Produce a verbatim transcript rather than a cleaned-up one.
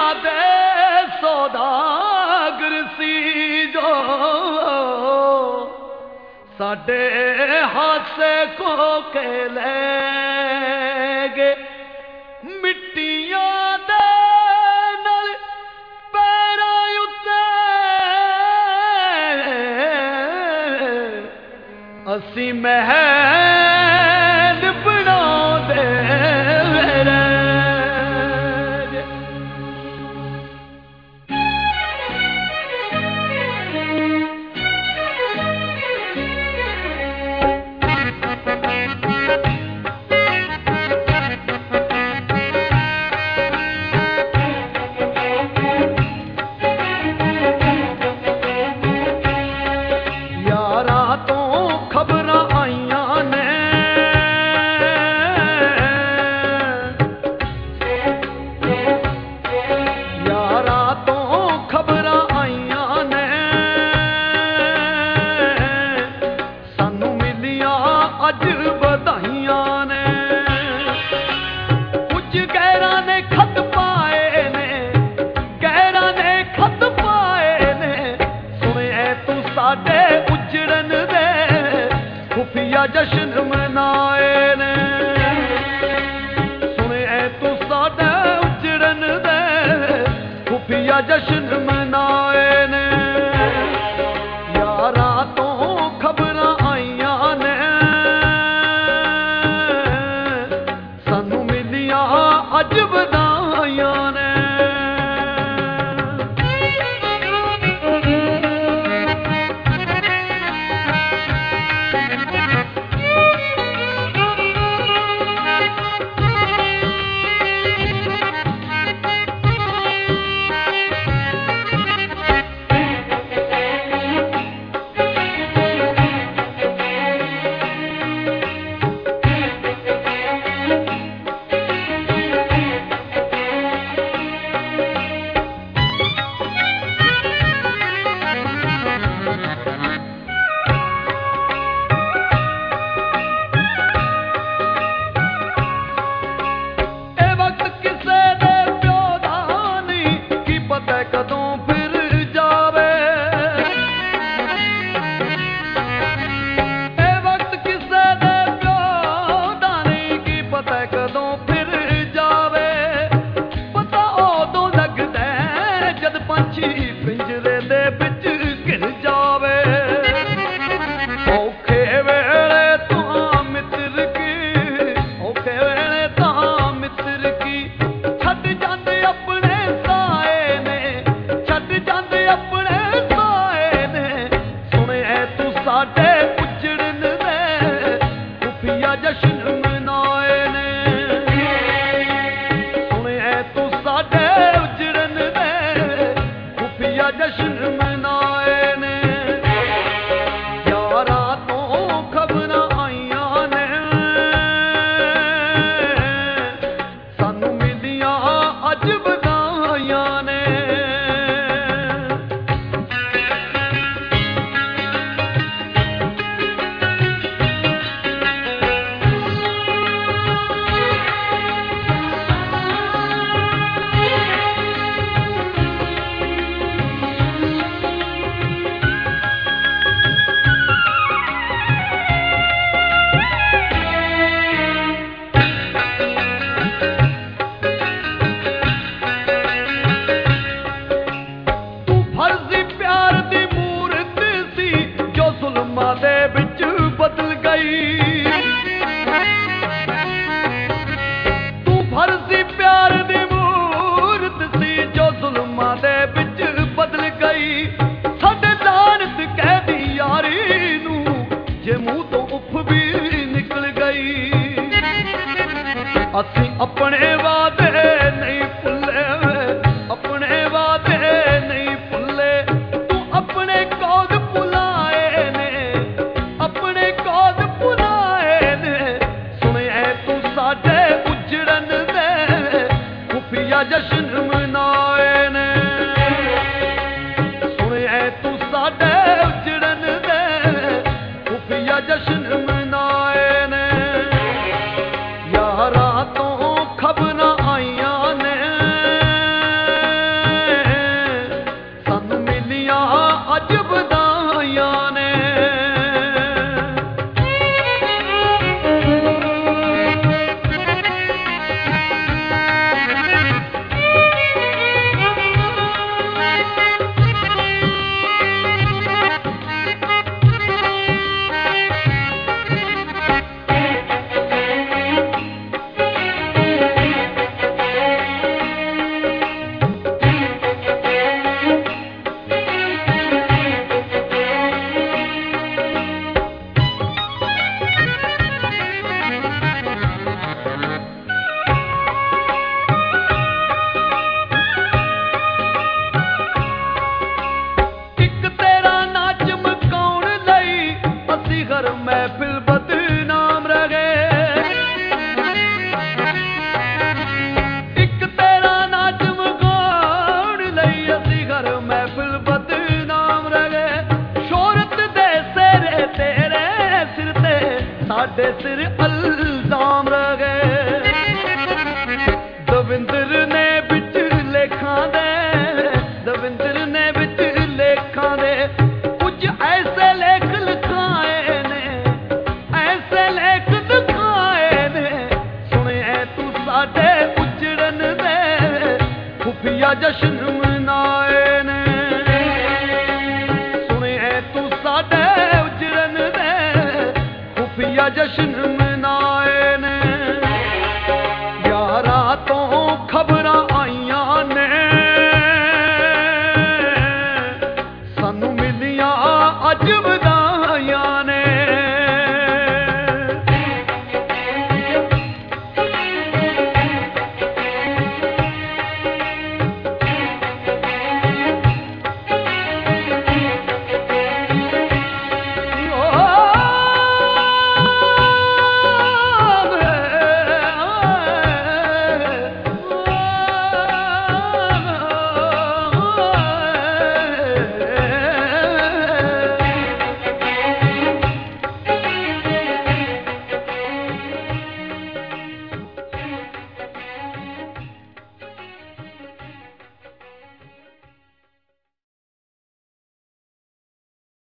दे सौदागर सी जो साडे हासे को के ले गए मिट्टियां दे नाल पैरां उत्ते असी महल बनाउंदे जश्न मनाए ने सुने तू साडे उजड़न दे खुफिया जश्न मनाए ने यारा तो खबरां आईयां ने सानू मिलियां अज बधाइयां ने असी अपने वादे नहीं भुले अपने वादे नहीं भुले तू अपने कौद भुलाए ने अपने कौद भुलाए ने सुने तू साडे उजड़न दे खुफिया जश्न मनाए ने सुने तू साडे उजड़न दे खुफिया जश्न मनाए ने यारा तो खबरां जश्न मनाए ने सुने तू साडे उजड़न दे खुफिया जश्न